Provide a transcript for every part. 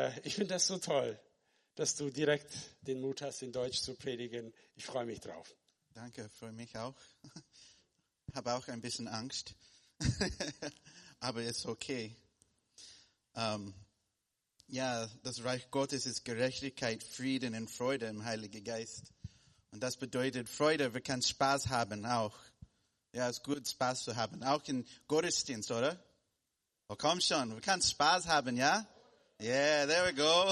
ich finde das so toll, dass du direkt den Mut hast, in Deutsch zu predigen. Ich freue mich drauf. Danke, freue mich auch. Habe auch ein bisschen Angst, aber ist okay. Ja, das Reich Gottes ist Gerechtigkeit, Frieden und Freude im Heiligen Geist. Und das bedeutet Freude, wir können Spaß haben auch. Ja, es ist gut, Spaß zu haben. Auch in Gottesdienst, oder? Oh, komm schon, wir können Spaß haben, ja? Yeah, there we go.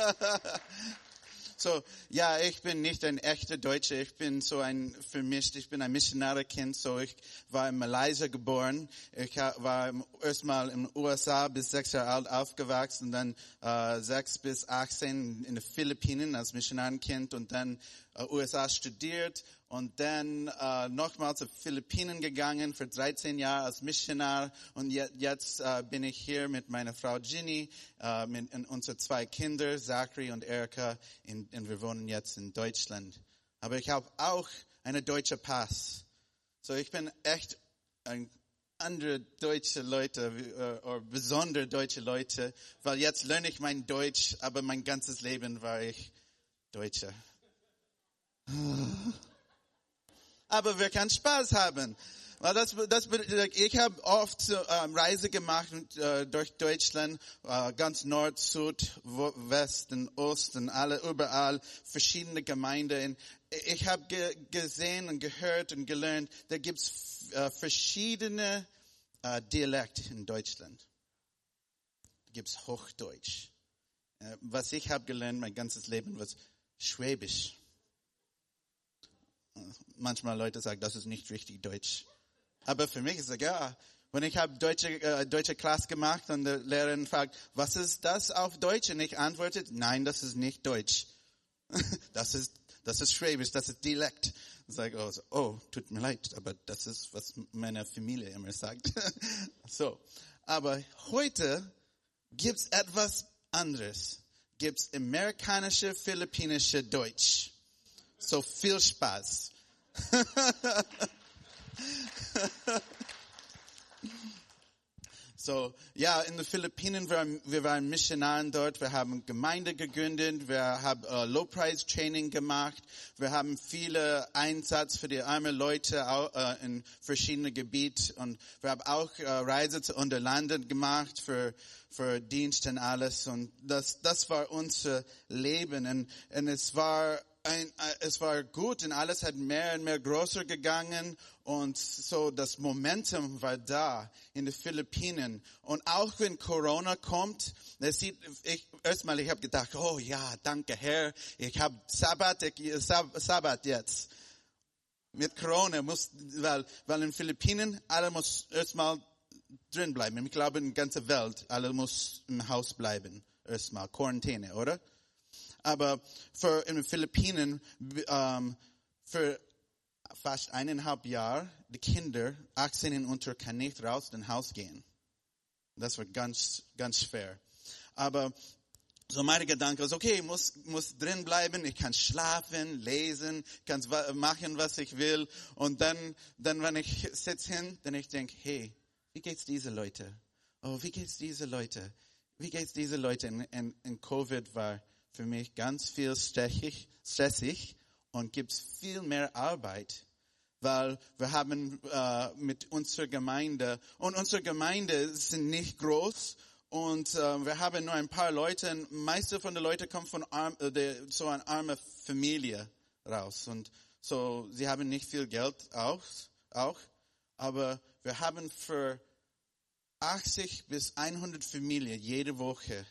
So, ja, ich bin nicht ein echter Deutscher, ich bin so ein vermischt, ich bin ein Missionarkind, so ich war in Malaysia geboren, ich war erstmal in den USA bis 6 Jahre alt aufgewachsen, dann 6 bis 18 in den Philippinen als Missionarkind und dann USA studiert und dann nochmal zu Philippinen gegangen für 13 Jahre als Missionar und jetzt bin ich hier mit meiner Frau Ginny, mit unseren 2 Kinder, Zachary und Erika, und wir wohnen jetzt in Deutschland. Aber ich habe auch einen deutschen Pass. So ich bin echt ein andere deutsche Leute, oder besondere deutsche Leute, weil jetzt lerne ich mein Deutsch, aber mein ganzes Leben war ich Deutscher. Aber wir können Spaß haben. Ich habe oft Reise gemacht durch Deutschland, ganz Nord, Süd, Westen, Osten, überall verschiedene Gemeinden. Ich habe gesehen und gehört und gelernt, da gibt's verschiedene Dialekte in Deutschland. Da gibt's Hochdeutsch. Was ich habe gelernt, mein ganzes Leben, was Schwäbisch. Manchmal Leute sagen, das ist nicht richtig Deutsch. Aber für mich ist es ja, wenn ich habe deutsche Klasse gemacht und der Lehrerin fragt, was ist das auf Deutsch? Und ich antworte, nein, das ist nicht Deutsch. Das ist Schwäbisch, das ist Dialekt. Ich sage, oh, tut mir leid, aber das ist, was meine Familie immer sagt. So. Aber heute gibt's etwas anderes. Gibt's amerikanische, philippinische Deutsch. So viel Spaß. So, ja, in den Philippinen, wir waren Missionaren dort, wir haben Gemeinde gegründet, wir haben Low-Price-Training gemacht, wir haben viele Einsatz für die armen Leute in verschiedenen Gebieten und wir haben auch Reise zu Unterlanden gemacht für Dienst und alles und das war unser Leben und es war gut und alles hat mehr und mehr größer gegangen und so das Momentum war da in den Philippinen und auch wenn Corona kommt, ich habe gedacht, oh ja, danke Herr, ich habe Sabbat jetzt. Mit Corona weil in den Philippinen alle muss erstmal drin bleiben. Ich glaube in der ganzen Welt alle muss im Haus bleiben erstmal Quarantäne, oder? Aber in den Philippinen, für fast 1,5 Jahre, die Kinder, 18 und unter, kann nicht raus dem Haus gehen. Das war ganz, ganz schwer. Aber so mein Gedanke ist, okay, ich muss drin bleiben, ich kann schlafen, lesen, kann machen, was ich will. Und dann wenn ich sitze hin, dann ich denke, hey, wie geht's diese Leute? Oh, wie geht's diese Leute? Wie geht's diese Leute? In Covid war für mich ganz viel stressig und gibt's viel mehr Arbeit, weil wir haben mit unserer Gemeinde und unsere Gemeinde sind nicht groß und wir haben nur ein paar Leute. Und meiste von den Leuten kommen von so einer armen Familie raus und so sie haben nicht viel Geld auch, aber wir haben für 80 bis 100 Familien jede Woche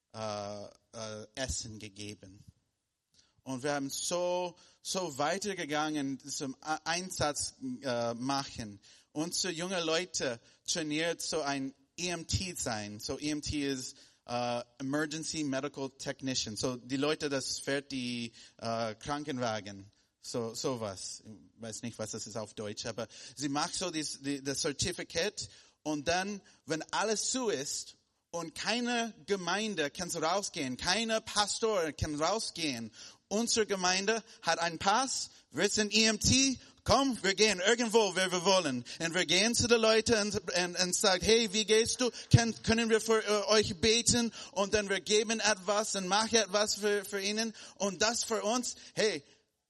Essen gegeben. Und wir haben so weitergegangen zum Einsatz machen. Unsere junge Leute trainiert so ein EMT sein. So EMT ist Emergency Medical Technician. So die Leute, das fährt die Krankenwagen. Sowas. Ich weiß nicht, was das ist auf Deutsch, aber sie macht so das Certificate und dann, wenn alles zu ist, und keine Gemeinde kann rausgehen, keine Pastor kann rausgehen. Unsere Gemeinde hat einen Pass, wir sind EMT, komm, wir gehen irgendwo, wer wir wollen. Und wir gehen zu den Leuten und sagen, hey, wie gehst du? Können wir für euch beten? Und dann wir geben etwas und machen etwas für ihnen. Und das für uns, hey,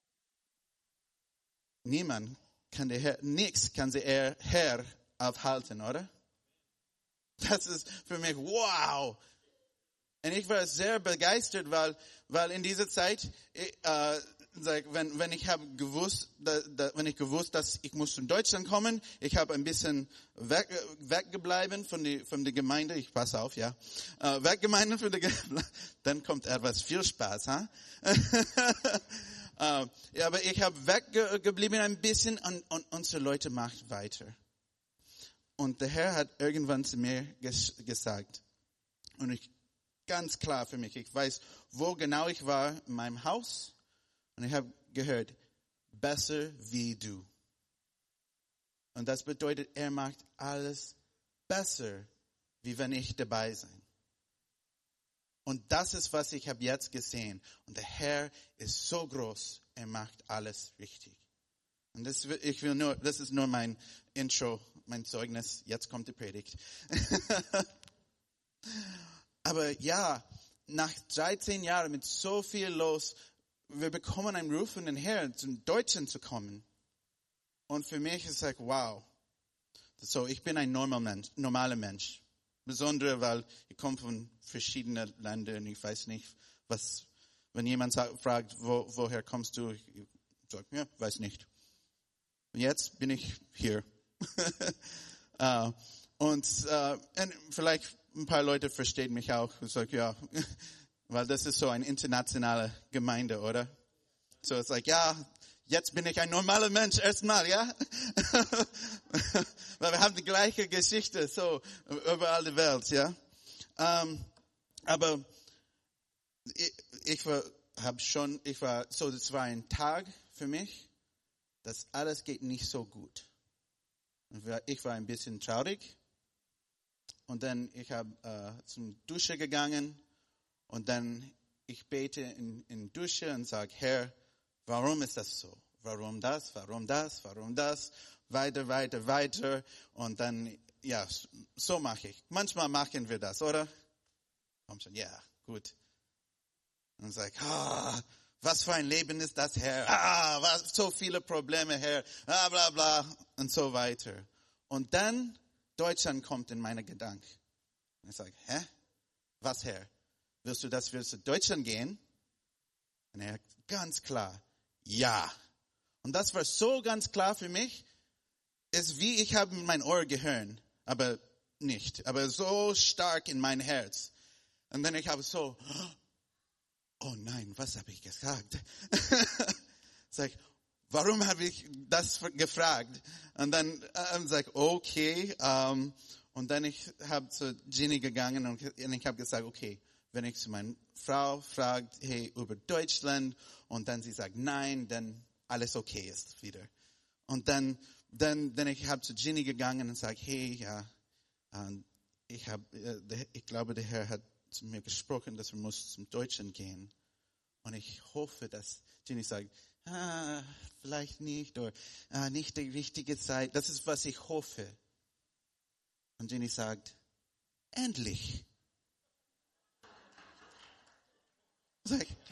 niemand kann nichts kann sie Herr aufhalten, oder? Das ist für mich, wow. Und ich war sehr begeistert, weil in dieser Zeit, wenn ich gewusst, dass ich muss in Deutschland kommen, ich habe ein bisschen weggebleiben von der Gemeinde. Ich passe auf, ja. Weggemeinde von der Gemeinde. Dann kommt etwas viel Spaß, ha? Ja, aber ich habe weggeblieben ein bisschen und unsere Leute machen weiter. Und der Herr hat irgendwann zu mir gesagt, und ganz klar für mich, ich weiß, wo genau ich war in meinem Haus, und ich habe gehört, besser wie du. Und das bedeutet, er macht alles besser, wie wenn ich dabei sein. Und das ist, was ich habe jetzt gesehen. Und der Herr ist so groß, er macht alles richtig. Und das ist nur mein Intro, mein Zeugnis. Jetzt kommt die Predigt. Aber ja, nach 13 Jahren mit so viel los, wir bekommen einen Ruf von den Herrn, zum Deutschen zu kommen. Und für mich ist es like, wow. So, ich bin ein normaler Mensch. Besonders, weil ich komme von verschiedenen Ländern und ich weiß nicht, wenn jemand fragt, woher kommst du? Ich sage, ja, weiß nicht. Und jetzt bin ich hier. Und vielleicht ein paar Leute verstehen mich auch. Ich sage, ja, weil das ist so eine internationale Gemeinde, oder? So, es ist like, ja, jetzt bin ich ein normaler Mensch erstmal, ja? Weil wir haben die gleiche Geschichte, so, überall die Welt, ja? Aber das war ein Tag für mich, dass alles geht nicht so gut. Ich war ein bisschen traurig. Und dann ich habe zum Dusche gegangen und dann ich bete in Dusche und sage, Herr, warum ist das so? Warum das? Warum das? Warum das? Weiter. Und dann, ja, so mache ich. Manchmal machen wir das, oder? Komm schon, ja, gut. Und dann sage ich, was für ein Leben ist das, Herr? Was, so viele Probleme, Herr. Bla bla und so weiter. Und dann Deutschland kommt in meine Gedanken. Und ich sage, was, Herr? Willst du zu Deutschland gehen? Und er ganz klar, ja. Und das war so ganz klar für mich, ist wie ich habe mein Ohr gehört, aber so stark in mein Herz. Und dann ich habe so, oh nein, was habe ich gesagt? Sag, warum habe ich das gefragt? Und dann sage ich, okay. Und dann ich habe zu Jenny gegangen und ich habe gesagt, okay, wenn ich zu meiner Frau fragt, hey, über Deutschland, und dann sie sagt nein, dann alles okay ist wieder. Und dann ich habe zu Jenny gegangen und sage, hey, ja, ich glaube, der Herr hat zu mir gesprochen, dass wir zum Deutschen gehen. Und ich hoffe, dass Jenny sagt, vielleicht nicht, oder nicht die richtige Zeit. Das ist, was ich hoffe. Und Jenny sagt, endlich. Sag ich,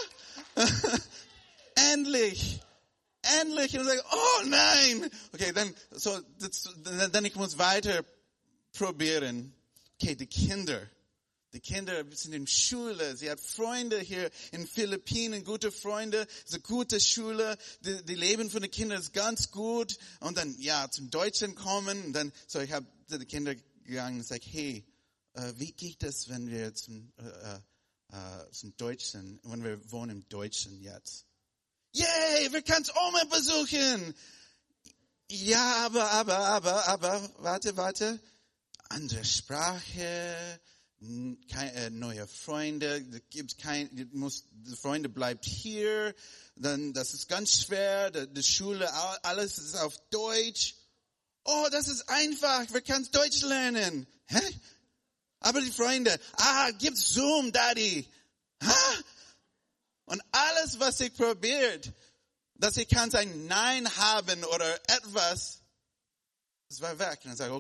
endlich. Und ich sage, oh nein. Okay, dann ich muss weiter probieren. Okay, die Kinder sind in Schule. Sie hat Freunde hier in Philippinen, gute Freunde. Es ist eine gute Schule. Die Leben von den Kindern ist ganz gut. Und dann, ja, zum Deutschen kommen. Und dann, ich habe zu den Kindern gegangen und gesagt, hey, wie geht es, wenn wir zum Deutschen, wenn wir wohnen im Deutschen jetzt? Yay, wir können Oma besuchen. Ja, aber, warte. Andere Sprache, keine neue Freunde, die Freunde bleibt hier, dann, das ist ganz schwer, die Schule, alles ist auf Deutsch. Oh, das ist einfach, wir können Deutsch lernen. Hä? Aber die Freunde, gib Zoom, Daddy. Und alles, was ich probiert, dass ich kann sein Nein haben oder etwas. Es war weg. Und ich sage,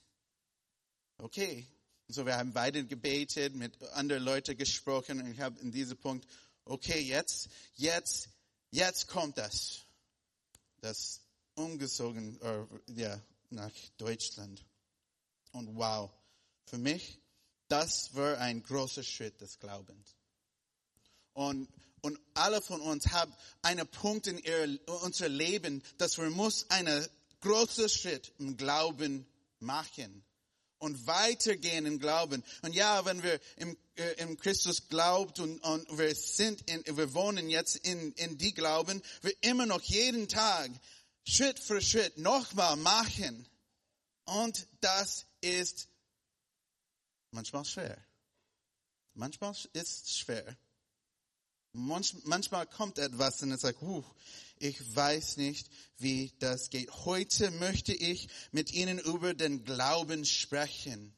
okay. Und so, wir haben weiter gebetet, mit anderen Leuten gesprochen. Und ich habe in diesem Punkt, okay, jetzt kommt das. Das umgezogen, nach Deutschland. Und wow, für mich, das war ein großer Schritt des Glaubens. Und alle von uns haben einen Punkt in unser Leben, dass wir einen großen Schritt im Glauben machen und weitergehen im Glauben. Und ja, wenn wir im Christus glaubt und wir wohnen jetzt in die Glauben, wir immer noch jeden Tag Schritt für Schritt nochmal machen. Und das ist manchmal schwer. Manchmal ist es schwer. Manchmal kommt etwas und es sagt, ich weiß nicht, wie das geht. Heute möchte ich mit Ihnen über den Glauben sprechen.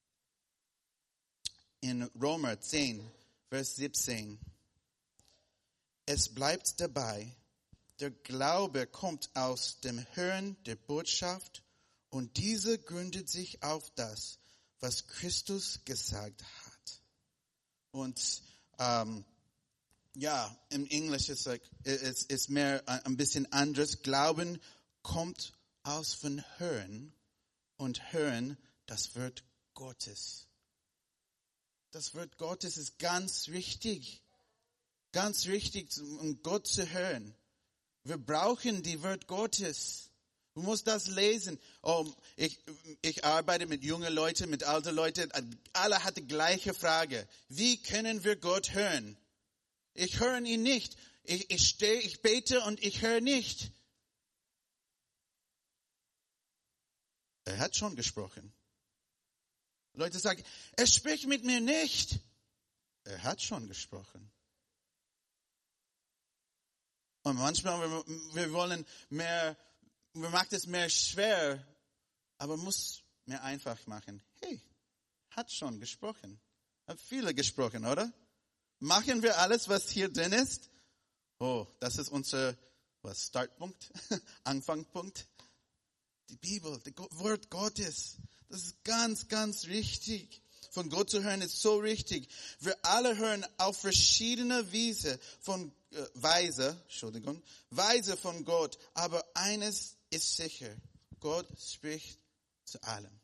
In Römer 10, Vers 17. Es bleibt dabei, der Glaube kommt aus dem Hören der Botschaft und diese gründet sich auf das, was Christus gesagt hat. Und im Englisch ist es mehr ein bisschen anders. Glauben kommt aus von Hören und Hören das Wort Gottes. Das Wort Gottes ist ganz wichtig, um Gott zu hören. Wir brauchen die Wort Gottes. Du musst das lesen. Ich arbeite mit jungen Leuten, mit alten Leuten. Alle hatten die gleiche Frage. Wie können wir Gott hören? Ich höre ihn nicht. Ich stehe, ich bete und ich höre nicht. Er hat schon gesprochen. Leute sagen, er spricht mit mir nicht. Er hat schon gesprochen. Und manchmal, wir wollen mehr, wir machen es mehr schwer, aber muss mehr einfach machen. Hey, hat schon gesprochen. Hat viele gesprochen, oder? Machen wir alles, was hier drin ist? Das ist unser Startpunkt, Anfangspunkt. Die Bibel, das Wort Gottes. Das ist ganz, ganz wichtig. Von Gott zu hören ist so wichtig. Wir alle hören auf verschiedene Weise von Gott. Aber eines ist sicher. Gott spricht zu allem.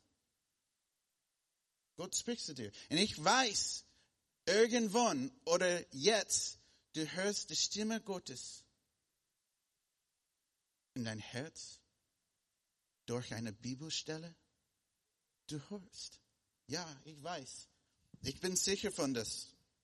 Gott spricht zu dir. Und ich weiß, irgendwann oder jetzt, du hörst die Stimme Gottes in dein Herz durch eine Bibelstelle. Du hörst. Ja, ich weiß. Ich bin sicher von das.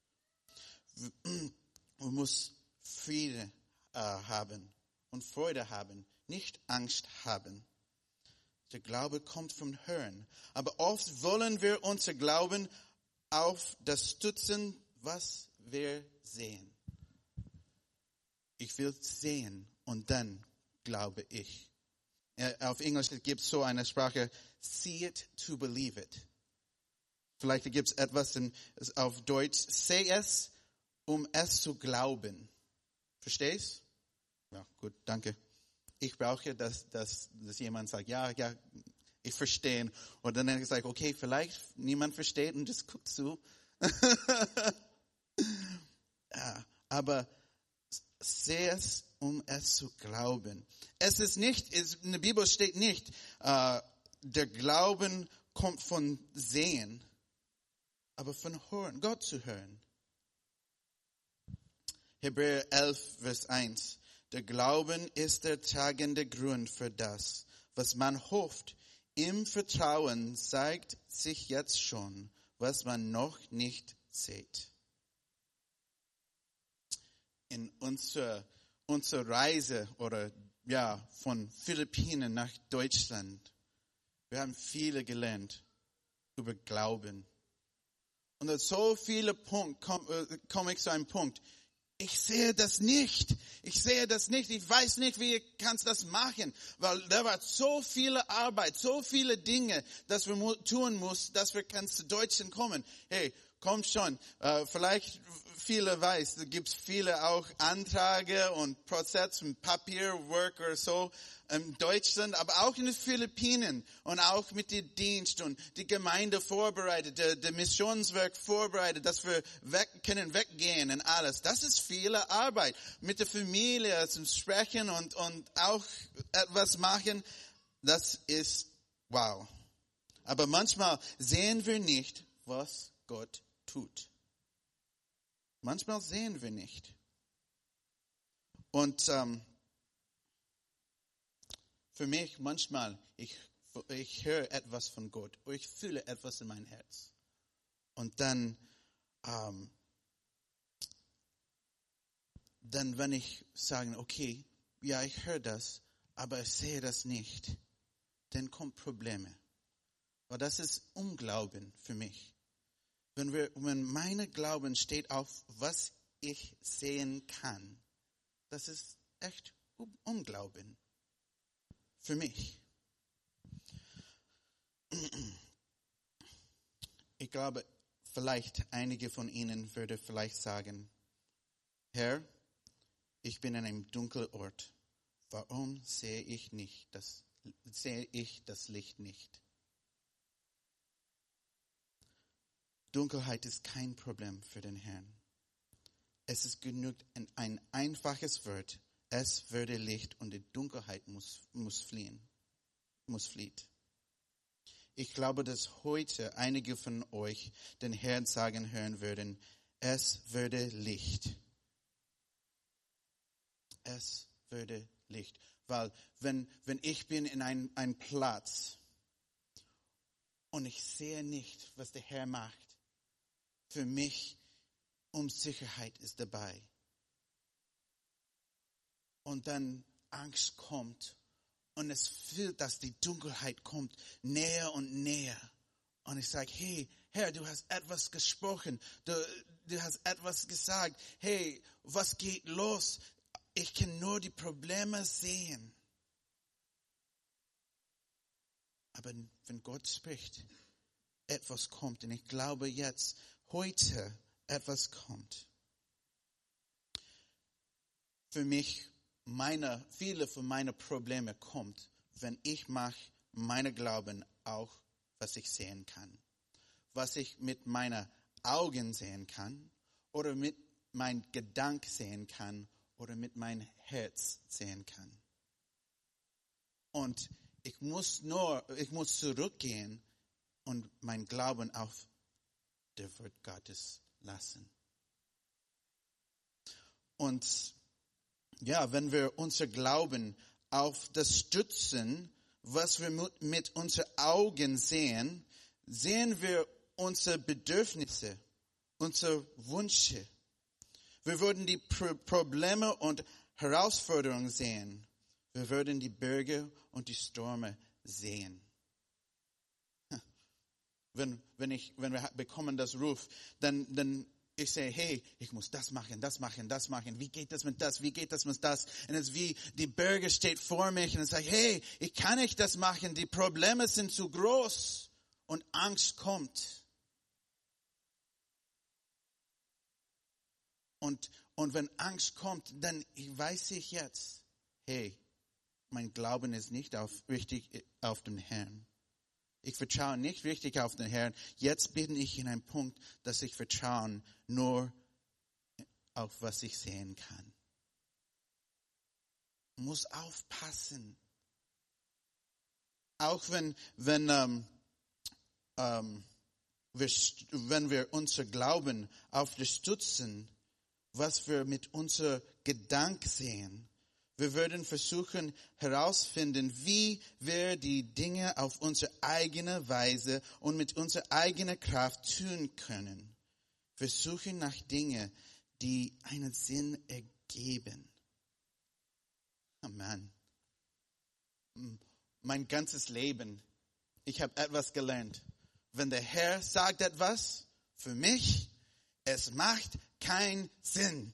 Man muss Friede haben und Freude haben, nicht Angst haben. Der Glaube kommt vom Hören. Aber oft wollen wir unser Glauben auf das stützen, was wir sehen. Ich will sehen und dann glaube ich. Auf Englisch gibt es so eine Sprache, see it to believe it. Vielleicht gibt es etwas auf Deutsch, seh es, um es zu glauben. Verstehst? Ja, gut, danke. Ich brauche, dass jemand sagt, ja, ich verstehe. Und dann sage ich, okay, vielleicht niemand versteht und das guckt zu. Ja, aber seh es, um es zu glauben. Es ist nicht, in der Bibel steht nicht, der Glauben kommt von Sehen, aber von Hören, Gott zu hören. Hebräer 11, Vers 1. Der Glauben ist der tragende Grund für das, was man hofft. Im Vertrauen zeigt sich jetzt schon, was man noch nicht sieht. In unserer Reise von Philippinen nach Deutschland, wir haben viele gelernt über Glauben. Und an so viele Punkte komme ich zu einem Punkt. Ich sehe das nicht. Ich weiß nicht, wie ich kann das machen. Weil da war so viele Arbeit, so viele Dinge, dass wir tun müssen, dass wir zu Deutschland kommen. Hey, komm schon. Vielleicht viele weiß, da gibt's viele auch Anträge und Prozess und Papierwork oder so in Deutschland, aber auch in den Philippinen und auch mit dem Dienst und die Gemeinde vorbereitet, der Missionswerk vorbereitet, dass wir können weggehen und alles. Das ist viele Arbeit. Mit der Familie zum Sprechen und auch etwas machen, das ist wow. Aber manchmal sehen wir nicht, was Gott tut. Manchmal sehen wir nicht. Und für mich manchmal, ich höre etwas von Gott, oder ich fühle etwas in mein Herz. Und dann wenn ich sage, okay, ja, ich höre das, aber ich sehe das nicht, dann kommen Probleme. Weil das ist Unglauben für mich. Wenn meine Glauben steht auf, was ich sehen kann, das ist echt Unglauben für mich. Ich glaube, vielleicht einige von Ihnen würde vielleicht sagen, Herr, ich bin an einem dunklen Ort. Warum sehe ich das Licht nicht? Dunkelheit ist kein Problem für den Herrn. Es ist genug ein einfaches Wort. Es würde Licht und die Dunkelheit muss fliehen. Ich glaube, dass heute einige von euch den Herrn sagen hören würden, es würde Licht. Es würde Licht. Weil wenn ich bin in einem Platz und ich sehe nicht, was der Herr macht, für mich Unsicherheit ist dabei. Und dann Angst kommt und es fühlt, dass die Dunkelheit kommt näher und näher. Und ich sage, hey, Herr, du hast etwas gesprochen, du hast etwas gesagt. Hey, was geht los? Ich kann nur die Probleme sehen. Aber wenn Gott spricht, etwas kommt. Und ich glaube jetzt, heute etwas kommt. Für mich, viele von meinen Problemen kommt, wenn ich mache meine Glauben auch, was ich sehen kann. Was ich mit meinen Augen sehen kann oder mit meinem Gedanken sehen kann oder mit meinem Herz sehen kann. Und ich muss zurückgehen und mein Glauben auf der Wort Gottes lassen. Und ja, wenn wir unser Glauben auf das stützen, was wir mit unseren Augen sehen, sehen wir unsere Bedürfnisse, unsere Wünsche. Wir würden die Probleme und Herausforderungen sehen. Wir würden die und die Stürme sehen. Wenn wir bekommen das Ruf, dann ich sage, hey, ich muss das machen. Wie geht das mit das? Wie geht das mit das? Und es ist wie die Berge steht vor mich und ich sage, hey, ich kann nicht das machen. Die Probleme sind zu groß und Angst kommt. Und wenn Angst kommt, dann weiß ich jetzt, hey, mein Glauben ist nicht richtig auf den Herrn. Ich vertraue nicht richtig auf den Herrn. Jetzt bin ich in einem Punkt, dass ich vertraue nur auf was ich sehen kann. Ich muss aufpassen. Auch wenn wir unser Glauben auf das stützen, was wir mit unserem Gedanken sehen, wir würden versuchen herausfinden, wie wir die Dinge auf unsere eigene Weise und mit unserer eigenen Kraft tun können. Wir suchen nach Dingen, die einen Sinn ergeben. Oh Mann. Mein ganzes Leben, ich habe etwas gelernt. Wenn der Herr sagt etwas, für mich, es macht keinen Sinn.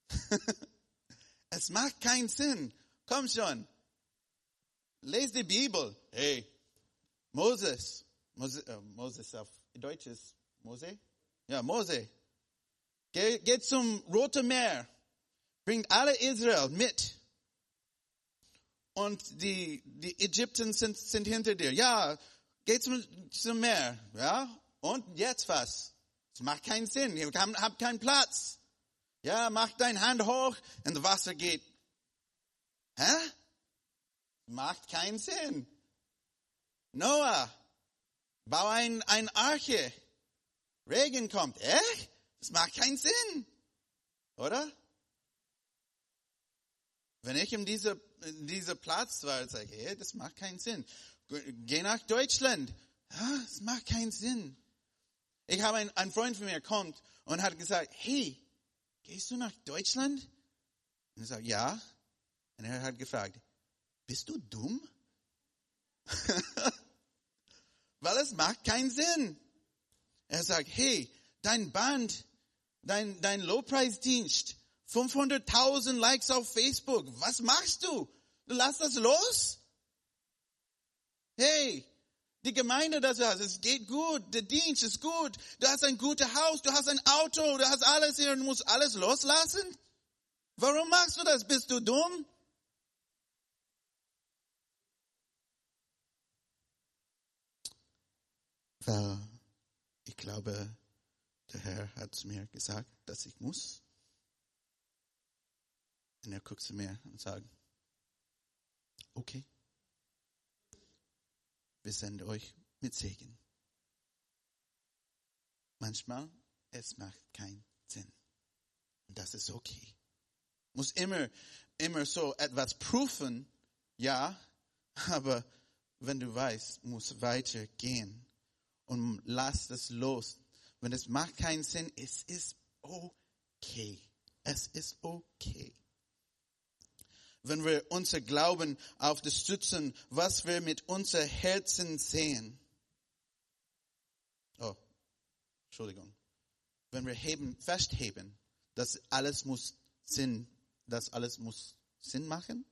Es macht keinen Sinn. Komm schon. Lese die Bibel. Hey, Moses auf Deutsch ist Mose. Ja, Mose. Geht zum Roten Meer. Bringt alle Israel mit. Und die Ägypten sind hinter dir. Ja, geht zum Meer. Ja, und jetzt was? Das macht keinen Sinn. Ihr habt keinen Platz. Ja, mach deine Hand hoch und das Wasser geht. Hä? Macht keinen Sinn. Noah, bau ein Arche. Regen kommt. Echt? Das macht keinen Sinn. Oder? Wenn ich in dieser Platz war, sage ich, hey, das macht keinen Sinn. Geh nach Deutschland. Ja, das macht keinen Sinn. Ich habe einen Freund von mir kommt und hat gesagt, hey, gehst du nach Deutschland? Und ich sage, ja. Und er hat gefragt, bist du dumm? Weil es macht keinen Sinn. Er sagt, hey, dein Band, dein Lobpreisdienst, 500.000 Likes auf Facebook. Was machst du? Du lässt das los? Hey, die Gemeinde, das du hast, es geht gut. Der Dienst ist gut. Du hast ein gutes Haus, du hast ein Auto, du hast alles hier und du musst alles loslassen? Warum machst du das? Bist du dumm? Weil ich glaube, der Herr hat zu mir gesagt, dass ich muss. Und er guckt zu mir und sagt, okay, wir senden euch mit Segen. Manchmal, es macht keinen Sinn. Und das ist okay. Muss immer so etwas prüfen, ja, aber wenn du weißt, muss weitergehen und lass das los. Wenn es macht keinen Sinn, es ist okay. Es ist okay. Wenn wir unser Glauben auf das stützen, was wir mit unser Herzen sehen. Oh, Entschuldigung. Wenn wir festheben, dass alles muss Sinn machen,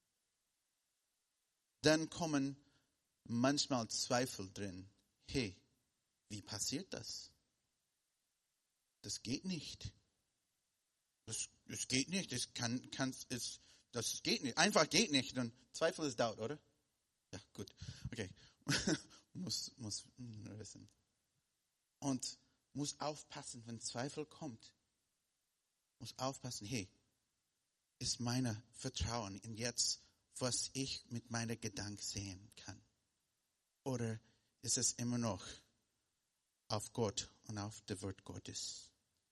dann kommen manchmal Zweifel drin. Hey, wie passiert das? Das geht nicht. Das geht nicht. Das geht nicht. Einfach geht nicht. Und Zweifel ist Doubt, oder? Ja, gut. Okay. muss wissen. Und muss aufpassen, wenn Zweifel kommt. Muss aufpassen, hey, ist meine Vertrauen in jetzt, was ich mit meiner Gedanken sehen kann? Oder ist es immer noch auf Gott und auf das Wort Gottes?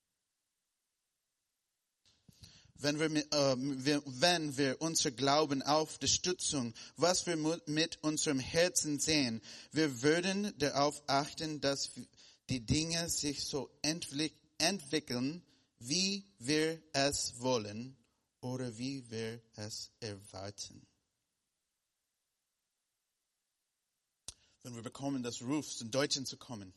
Wenn wir unser Glauben auf die Stützung, was wir mit unserem Herzen sehen, wir würden darauf achten, dass die Dinge sich so entwickeln, wie wir es wollen oder wie wir es erwarten. Wenn wir bekommen das Ruf, zum Deutschen zu kommen,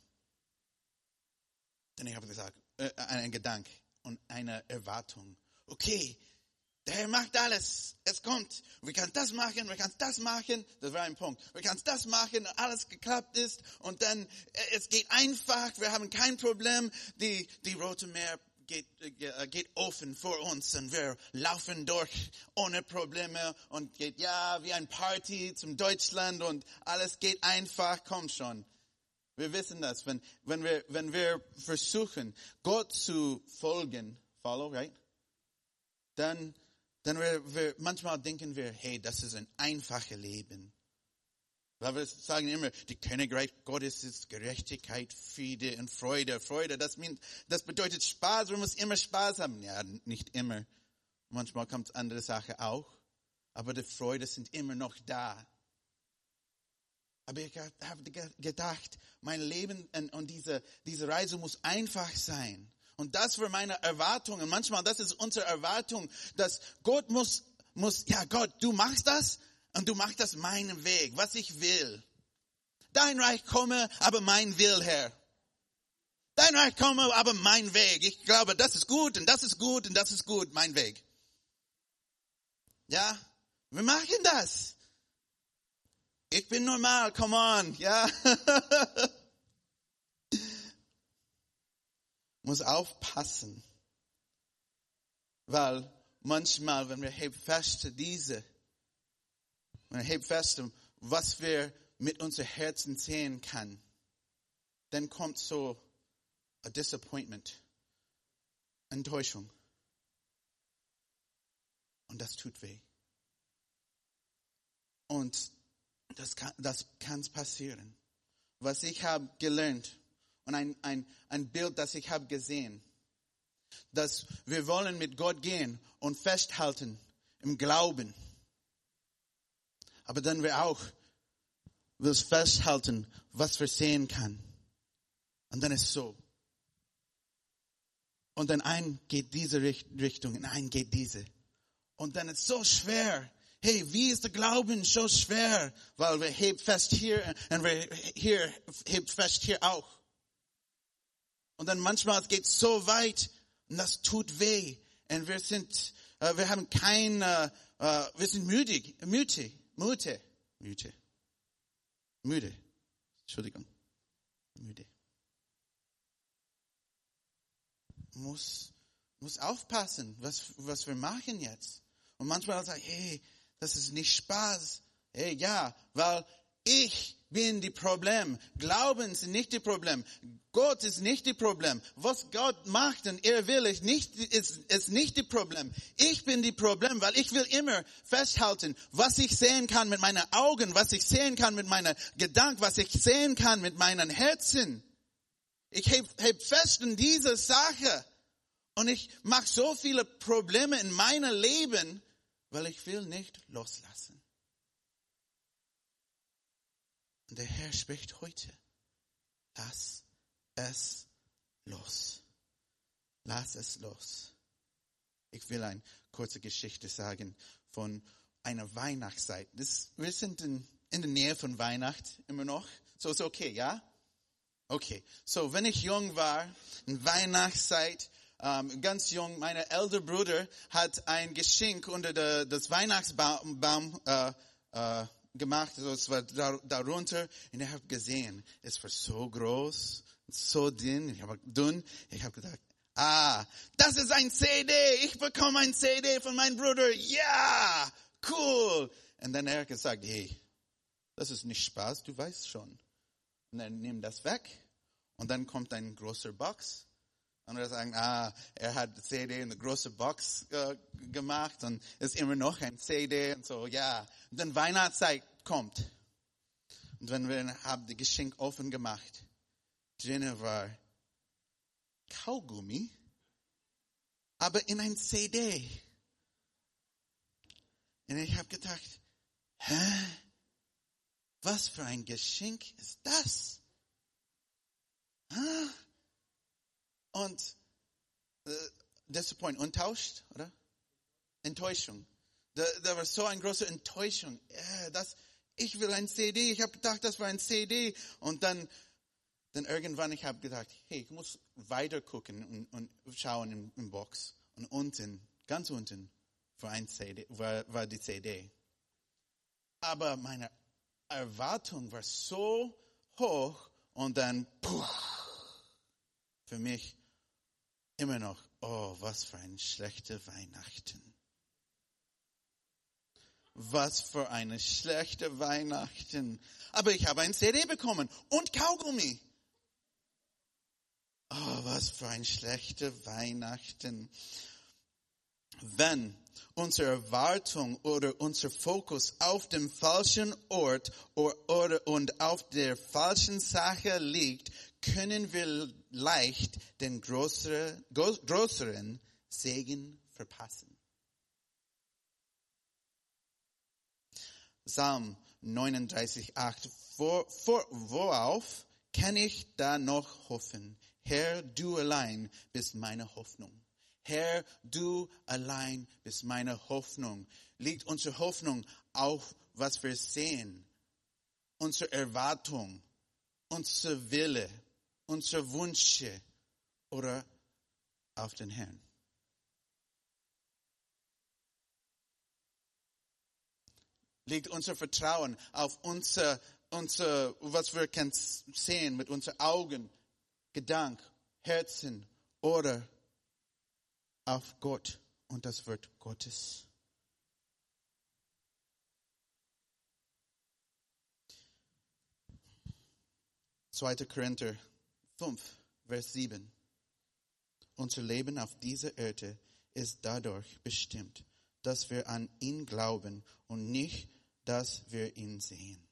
dann habe ich gesagt, ein Gedanke und eine Erwartung. Okay, der Herr macht alles. Es kommt. Wir können das machen, wir können das machen. Das war ein Punkt. Wir können das machen, alles geklappt ist. Und dann, es geht einfach. Wir haben kein Problem. Die Rote Meer geht offen vor uns. Und wir laufen durch ohne Probleme. Und geht, ja, wie ein Party zum Deutschland. Und alles geht einfach. Komm schon. Wir wissen das. Wenn wir versuchen, Gott zu folgen, follow, right? Dann wir manchmal denken wir, hey, das ist ein einfaches Leben. Weil wir sagen immer, die Königreich Gottes ist Gerechtigkeit, Friede und Freude. Freude, das bedeutet Spaß, wir müssen immer Spaß haben. Ja, nicht immer. Manchmal kommt andere Sachen auch. Aber die Freude sind immer noch da. Aber ich habe gedacht, mein Leben und diese Reise muss einfach sein. Und das war meine Erwartung. Und manchmal, das ist unsere Erwartung, dass Gott muss, ja Gott, du machst das und du machst das meinen Weg, was ich will. Dein Reich komme, aber mein Will, Herr. Dein Reich komme, aber mein Weg. Ich glaube, das ist gut und das ist gut und das ist gut, mein Weg. Ja, wir machen das. Ich bin normal, come on, ja. muss aufpassen, weil manchmal, wenn wir fest, was wir mit unserem Herzen sehen kann, dann kommt so a disappointment, Enttäuschung. Und das tut weh. Und das kann passieren. Was ich habe gelernt und ein Bild, das ich habe gesehen, dass wir wollen mit Gott gehen und festhalten im Glauben. Aber dann wir auch will festhalten, was wir sehen kann. Und dann ist so. Und dann ein geht diese Richtung und ein geht diese. Und dann ist es so schwer. Hey, wie ist der Glauben so schwer? Weil wir heben fest hier und wir heben fest hier auch. Und dann manchmal geht es so weit und das tut weh. Und wir sind müde. Entschuldigung. Müde. Muss aufpassen, was wir machen jetzt. Und manchmal sagt, hey, das ist nicht Spaß. Hey, ja, weil ich bin die Problem. Glauben ist nicht die Problem. Gott ist nicht die Problem. Was Gott macht und er will, ist nicht die Problem. Ich bin die Problem, weil ich will immer festhalten, was ich sehen kann mit meinen Augen, was ich sehen kann mit meinen Gedanken, was ich sehen kann mit meinen Herzen. Ich heb fest in dieser Sache. Und ich mache so viele Probleme in meinem Leben, weil ich will nicht loslassen. Und der Herr spricht heute, lass es los. Lass es los. Ich will eine kurze Geschichte sagen von einer Weihnachtszeit. Wir sind in der Nähe von Weihnachten immer noch. So ist okay, ja? Okay. So, wenn ich jung war, in Weihnachtszeit, ganz jung, mein älterer Bruder hat ein Geschenk unter das Weihnachtsbaum gemacht. Also es war darunter und ich habe gesehen, es war so groß, so dünn. Ich habe gedacht, das ist ein CD. Ich bekomme ein CD von meinem Bruder. Ja, cool. Und dann hat er gesagt, hey, das ist nicht Spaß, du weißt schon. Und dann nimm das weg und dann kommt ein großer Box. Und wir sagen, er hat die CD in eine große Box gemacht und ist immer noch ein CD und so, ja. Und dann Weihnachtszeit kommt. Und wenn wir haben das Geschenk offen gemacht, drinnen war Kaugummi, aber in ein CD. Und ich habe gedacht, was für ein Geschenk ist das? Und disappoint, enttäuscht, oder? Enttäuschung. Da war so eine große Enttäuschung. Ich will ein CD. Ich habe gedacht, das war ein CD. Und dann irgendwann, ich habe gedacht, hey, ich muss weiter gucken und schauen im Box. Und unten, ganz unten, war ein CD, war die CD. Aber meine Erwartung war so hoch und dann, für mich immer noch, was für ein schlechte Weihnachten. Was für eine schlechte Weihnachten. Aber ich habe ein CD bekommen und Kaugummi. Was für ein schlechte Weihnachten. Wenn unsere Erwartung oder unser Fokus auf dem falschen Ort und auf der falschen Sache liegt, können wir leicht den größeren Segen verpassen. Psalm 39,8. Worauf kann ich da noch hoffen? Herr, du allein bist meine Hoffnung. Herr, du allein bist meine Hoffnung. Liegt unsere Hoffnung auf, was wir sehen? Unsere Erwartung, unser Wille, unsere Wünsche oder auf den Herrn? Liegt unser Vertrauen auf unser was wir können sehen mit unseren Augen, Gedanken, Herzen oder auf Gott und das Wort Gottes? Zweiter Korinther 5, Vers 7. Unser Leben auf dieser Erde ist dadurch bestimmt, dass wir an ihn glauben und nicht, dass wir ihn sehen.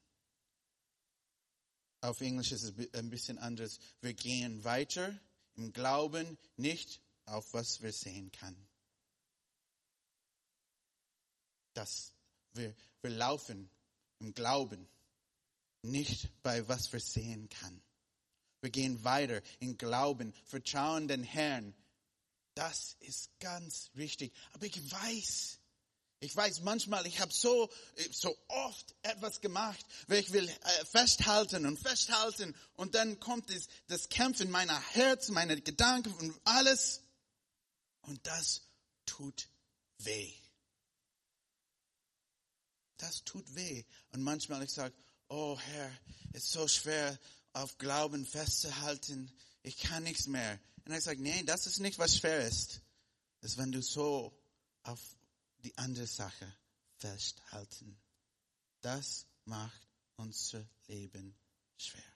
Auf Englisch ist es ein bisschen anders. Wir gehen weiter im Glauben, nicht auf was wir sehen können. Wir laufen im Glauben, nicht bei was wir sehen können. Wir gehen weiter im Glauben, vertrauen den Herrn. Das ist ganz wichtig. Aber ich weiß manchmal, ich habe so oft etwas gemacht, weil ich will festhalten und dann kommt das Kämpfen meiner Herz, meine Gedanken und alles und das tut weh. Das tut weh. Und manchmal ich sage, oh Herr, es ist so schwer auf Glauben festzuhalten, ich kann nichts mehr. Und ich sage, nee, das ist nicht, was schwer ist. Das ist, wenn du so auf die andere Sache festhalten. Das macht unser Leben schwer.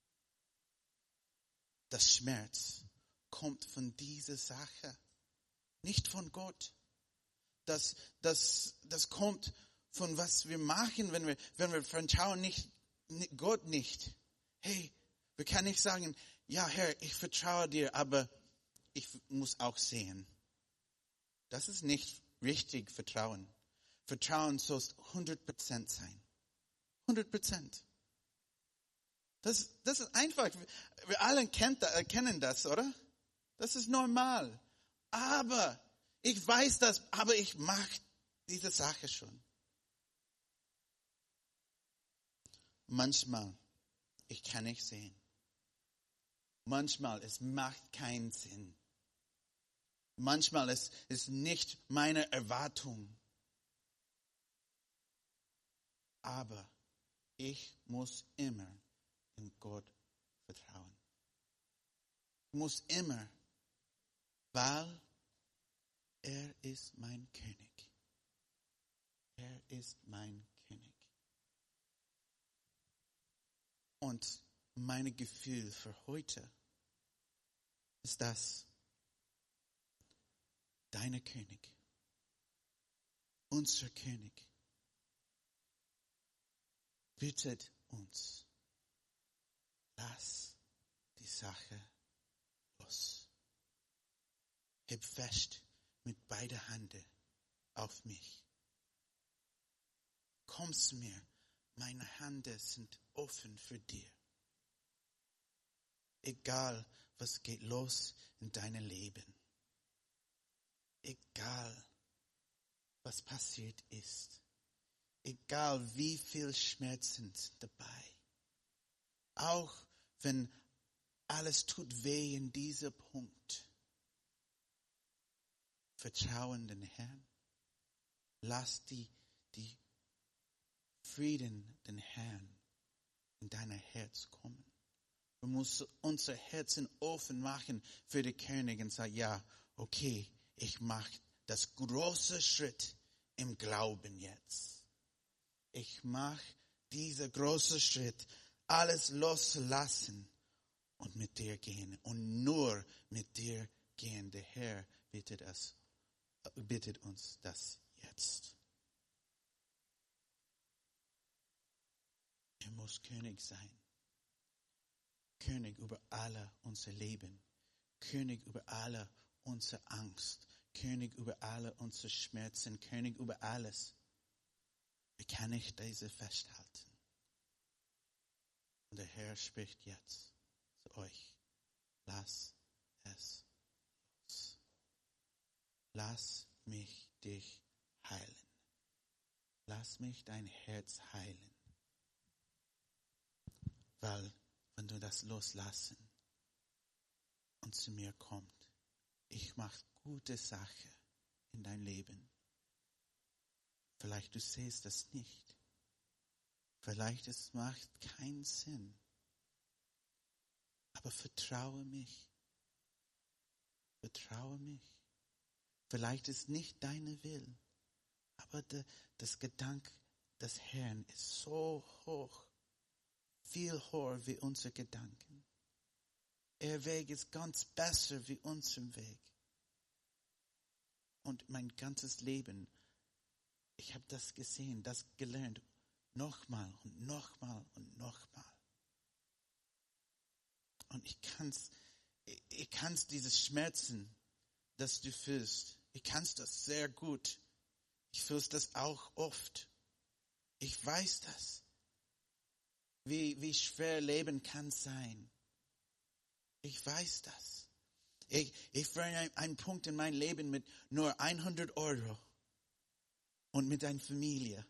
Das Schmerz kommt von dieser Sache, nicht von Gott. Das kommt von was wir machen, wenn wir vertrauen Gott nicht. Hey, wir können nicht sagen, ja Herr, ich vertraue dir, aber ich muss auch sehen. Das ist nicht richtig Vertrauen. Vertrauen soll 100% sein. 100%. Das ist einfach. Wir alle kennen das, oder? Das ist normal. Aber ich weiß das, aber ich mache diese Sache schon. Manchmal, ich kann nicht sehen. Manchmal, es macht keinen Sinn. Manchmal, es ist nicht meine Erwartung. Aber ich muss immer in Gott vertrauen. Ich muss immer, weil er ist mein König. Er ist mein König. Und mein Gefühl für heute ist das, deiner König, unser König, bittet uns, lass die Sache los. Heb fest mit beiden Händen auf mich. Komm zu mir, meine Hände sind offen für dir. Egal, was geht los in deinem Leben. Egal, was passiert ist. Egal, wie viel Schmerzen sind dabei. Auch wenn alles tut weh in diesem Punkt. Vertrauen den Herrn. Lass die Frieden den Herrn in dein Herz kommen. Wir müssen unser Herzen offen machen für den König und sagen, ja, okay, ich mache das große Schritt im Glauben jetzt. Ich mache diesen großen Schritt, alles loszulassen und mit dir gehen. Und nur mit dir gehen. Der Herr bittet uns das jetzt. Er muss König sein. König über alle unser Leben. König über alle unsere Angst. König über alle unsere Schmerzen. König über alles. Wie kann ich diese festhalten? Und der Herr spricht jetzt zu euch. Lass es los. Lass mich dich heilen. Lass mich dein Herz heilen. Weil, wenn du das loslassen und zu mir kommt, ich mache gute Sache in dein Leben. Vielleicht du siehst das nicht. Vielleicht es macht keinen Sinn. Aber vertraue mich. Vertraue mich. Vielleicht ist nicht deine Wille, aber das Gedanke des Herrn ist so hoch, viel höher wie unsere Gedanken. Ihr Weg ist ganz besser wie unser Weg. Und mein ganzes Leben, ich habe das gesehen, das gelernt, nochmal und nochmal und nochmal. Und ich kann's dieses Schmerzen, das du fühlst, ich kann's das sehr gut. Ich fühle das auch oft. Ich weiß das. Wie schwer Leben kann sein. Ich weiß das. Ich war an einem Punkt in meinem Leben mit nur 100 Euro und mit einer Familie.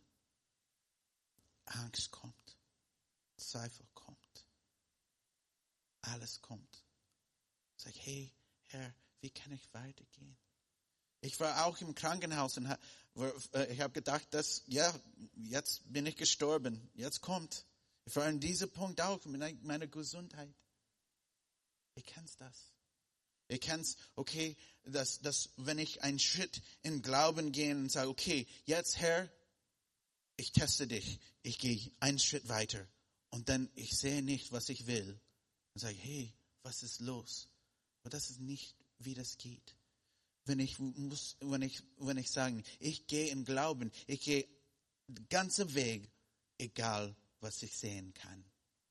Angst kommt. Zweifel kommt. Alles kommt. Ich sage, hey, Herr, wie kann ich weitergehen? Ich war auch im Krankenhaus und ich habe gedacht, jetzt bin ich gestorben. Jetzt kommt. Ich war an diesem Punkt auch mit meiner Gesundheit. Ich kenn's das. Ich kenn's, okay, dass wenn ich einen Schritt in Glauben gehe und sage, okay, jetzt Herr, ich teste dich. Ich gehe einen Schritt weiter. Und dann, ich sehe nicht, was ich will. Und sage, hey, was ist los? Aber das ist nicht, wie das geht. Wenn ich sage, ich gehe in Glauben, ich gehe den ganzen Weg, egal was ich sehen kann.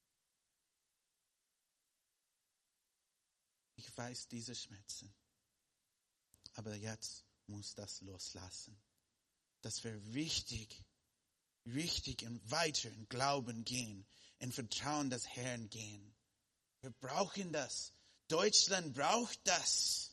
Ich weiß diese Schmerzen. Aber jetzt muss das loslassen. Dass wir richtig und weiter in Glauben gehen, in Vertrauen des Herrn gehen. Wir brauchen das. Deutschland braucht das.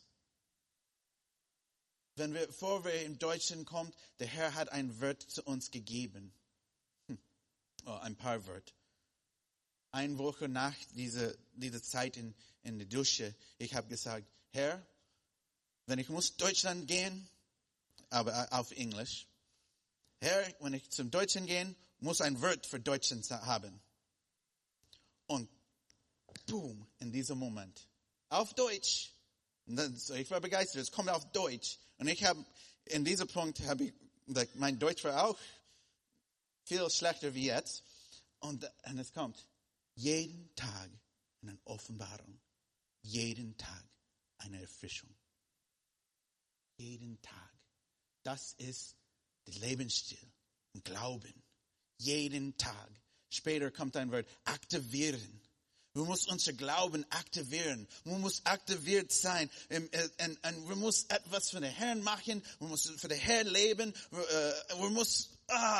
Bevor wir in Deutschland kommen, der Herr hat ein Wort zu uns gegeben. Ein paar Wörter. Eine Woche nach dieser Zeit in der Dusche, ich habe gesagt, Herr, wenn ich muss Deutschland gehen, aber auf Englisch, Herr, wenn ich zum Deutschen gehen, muss ein Wort für Deutschland haben. Und boom, in diesem Moment, auf Deutsch. Ich war begeistert, es kommt auf Deutsch. Und in diesem Punkt mein Deutsch war auch viel schlechter wie jetzt. Und es kommt, jeden Tag eine Offenbarung. Jeden Tag eine Erfrischung. Jeden Tag. Das ist der Lebensstil und Glauben. Jeden Tag. Später kommt ein Wort, aktivieren. Wir müssen unser Glauben aktivieren. Wir müssen aktiviert sein. Und wir müssen etwas für den Herrn machen. Wir müssen für den Herrn leben. Wir müssen,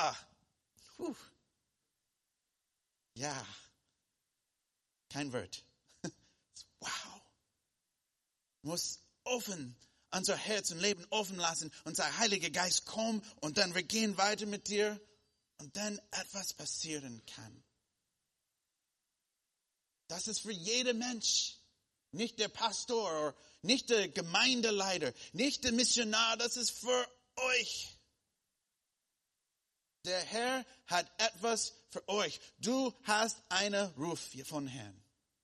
ja. Kein Wort. Wow. Muss offen, unser Herz und Leben offen lassen. Unser Heiliger Geist kommt und dann wir gehen weiter mit dir und dann etwas passieren kann. Das ist für jeden Mensch. Nicht der Pastor, nicht der Gemeindeleiter, nicht der Missionar. Das ist für euch. Der Herr hat etwas für euch. Du hast einen Ruf von Herrn.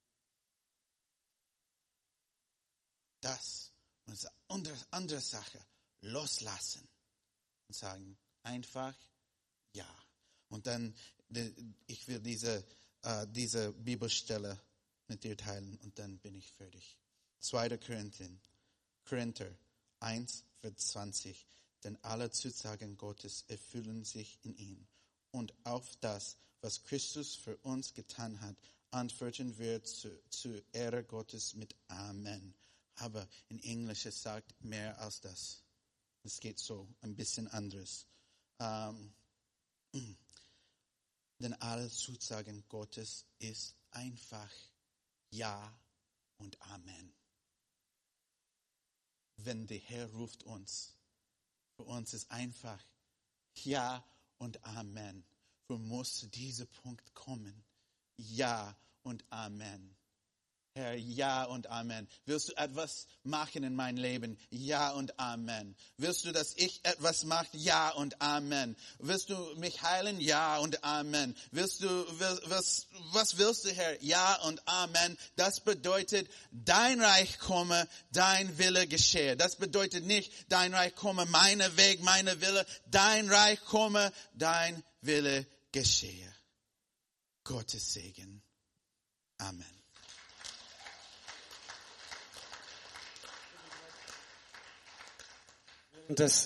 Das ist eine andere Sache. Loslassen. Und sagen einfach ja. Und dann, ich will diese Bibelstelle mit dir teilen und dann bin ich fertig. 2. Korinther 1, Vers 20. Denn alle Zusagen Gottes erfüllen sich in ihm. Und auf das, was Christus für uns getan hat, antworten wir zur Ehre Gottes mit Amen. Aber in Englisch es sagt mehr als das. Es geht so ein bisschen anders. Denn alle Zusagen Gottes ist einfach Ja und Amen. Wenn der Herr ruft uns, für uns ist einfach Ja und Amen. Wir müssen zu diesem Punkt kommen. Ja und Amen. Herr, ja und Amen. Willst du etwas machen in mein Leben? Ja und Amen. Willst du, dass ich etwas mache? Ja und Amen. Willst du mich heilen? Ja und Amen. Was willst du, Herr? Ja und Amen. Das bedeutet, dein Reich komme, dein Wille geschehe. Das bedeutet nicht, dein Reich komme, meine Weg, meine Wille. Dein Reich komme, dein Wille geschehe. Gottes Segen. Amen. Und des